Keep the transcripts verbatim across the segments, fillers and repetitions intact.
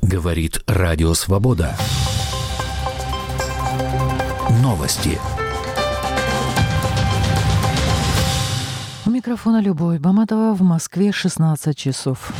Говорит Радио Свобода. Новости. У микрофона Любовь Баматова. В Москве шестнадцать часов.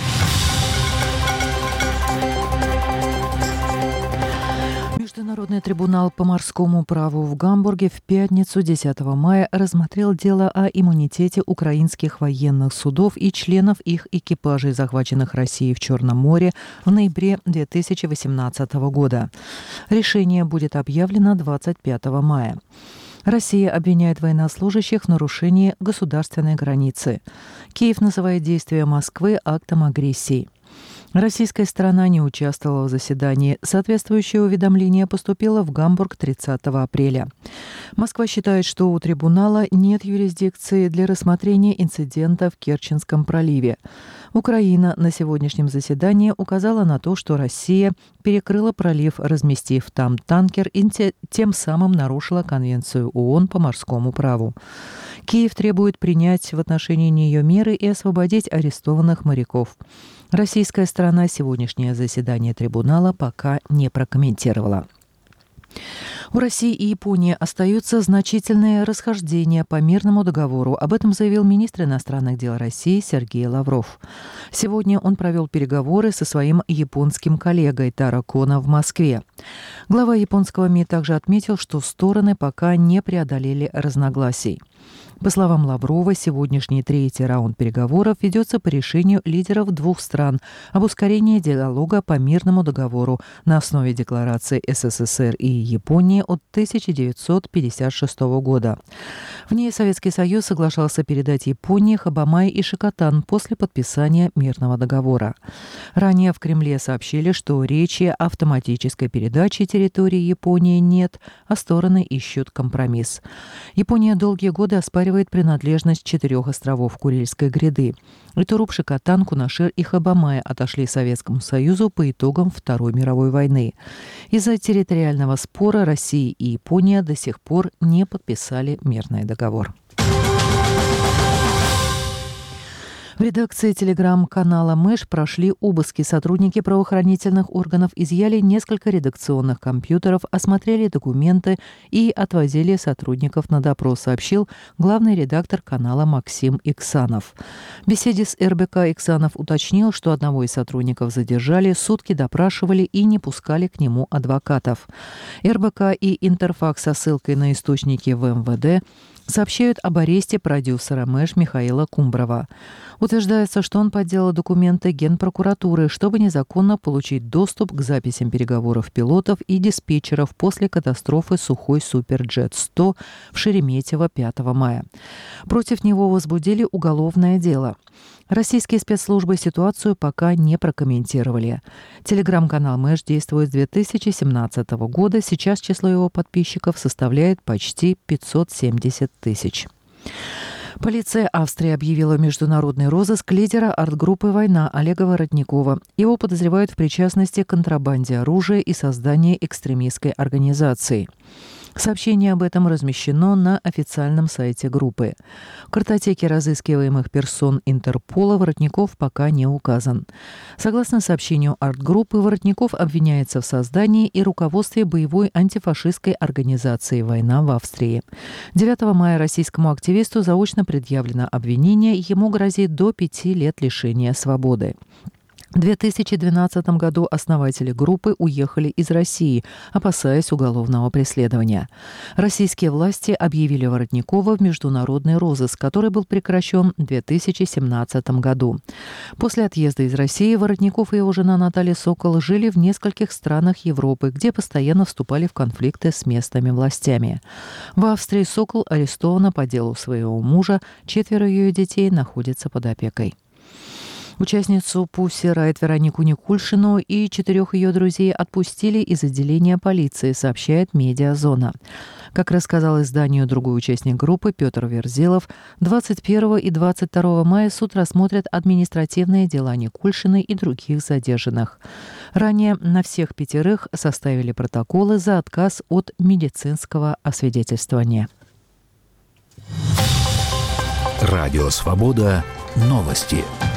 Международный трибунал по морскому праву в Гамбурге в пятницу, десятого мая, рассмотрел дело о иммунитете украинских военных судов и членов их экипажей, захваченных Россией в Черном море в ноябре две тысячи восемнадцатого года. Решение будет объявлено двадцать пятого мая. Россия обвиняет военнослужащих в нарушении государственной границы. Киев называет действия Москвы актом агрессии. Российская сторона не участвовала в заседании. Соответствующее уведомление поступило в Гамбург тридцатого апреля. Москва считает, что у трибунала нет юрисдикции для рассмотрения инцидента в Керченском проливе. Украина на сегодняшнем заседании указала на то, что Россия перекрыла пролив, разместив там танкер, и тем самым нарушила Конвенцию ООН по морскому праву. Киев требует принять в отношении нее меры и освободить арестованных моряков. Российская сторона сегодняшнее заседание трибунала пока не прокомментировала. У России и Японии остаются значительные расхождения по мирному договору. Об этом заявил министр иностранных дел России Сергей Лавров. Сегодня он провел переговоры со своим японским коллегой Таро Коно в Москве. Глава японского МИД также отметил, что стороны пока не преодолели разногласий. По словам Лаврова, сегодняшний третий раунд переговоров ведется по решению лидеров двух стран об ускорении диалога по мирному договору на основе декларации СССР и Японии от тысяча девятьсот пятьдесят шестого года. В ней Советский Союз соглашался передать Японии Хабамай и Шикотан после подписания мирного договора. Ранее в Кремле сообщили, что речи о автоматической передаче территории Японии нет, а стороны ищут компромисс. Япония долгие годы оспаривает принадлежность четырех островов Курильской гряды. Итуруп, Шикотан, Кунашир и Хабамай отошли Советскому Союзу по итогам Второй мировой войны. Из-за территориального спора Россия и Япония до сих пор не подписали мирный договор. В редакции телеграм-канала «Мэш» прошли обыски. Сотрудники правоохранительных органов изъяли несколько редакционных компьютеров, осмотрели документы и отвозили сотрудников на допрос, сообщил главный редактор канала Максим Иксанов. В беседе с эр бэ ка Иксанов уточнил, что одного из сотрудников задержали, сутки допрашивали и не пускали к нему адвокатов. эр бэ ка и Интерфакс со ссылкой на источники в эм вэ дэ сообщают об аресте продюсера «Мэш» Михаила Кумброва. Утверждается, что он подделал документы Генпрокуратуры, чтобы незаконно получить доступ к записям переговоров пилотов и диспетчеров после катастрофы Сухой Суперджет сто в Шереметьево пятого мая. Против него возбудили уголовное дело. Российские спецслужбы ситуацию пока не прокомментировали. Телеграм-канал «Мэш» действует с две тысячи семнадцатого года. Сейчас число его подписчиков составляет почти пятьсот семьдесят тысяч. Полиция Австрии объявила международный розыск лидера арт-группы «Война» Олега Воротникова. Его подозревают в причастности к контрабанде оружия и создании экстремистской организации. Сообщение об этом размещено на официальном сайте группы. В картотеке разыскиваемых персон Интерпола Воротников пока не указан. Согласно сообщению арт-группы, Воротников обвиняется в создании и руководстве боевой антифашистской организации «Война» в Австрии. девятого мая российскому активисту заочно предъявлено обвинение, ему грозит до пяти лет лишения свободы. В две тысячи двенадцатом году основатели группы уехали из России, опасаясь уголовного преследования. Российские власти объявили Воротникова в международный розыск, который был прекращен в две тысячи семнадцатом году. После отъезда из России Воротников и его жена Наталья Сокол жили в нескольких странах Европы, где постоянно вступали в конфликты с местными властями. В Австрии Сокол арестована по делу своего мужа, четверо ее детей находятся под опекой. Участницу Pussy Riot Веронику Никульшину и четырех ее друзей отпустили из отделения полиции, сообщает «Медиазона». Как рассказал изданию другой участник группы Петр Верзилов, двадцать первого и двадцать второго мая суд рассмотрит административные дела Никульшиной и других задержанных. Ранее на всех пятерых составили протоколы за отказ от медицинского освидетельствования. Радио «Свобода». Новости.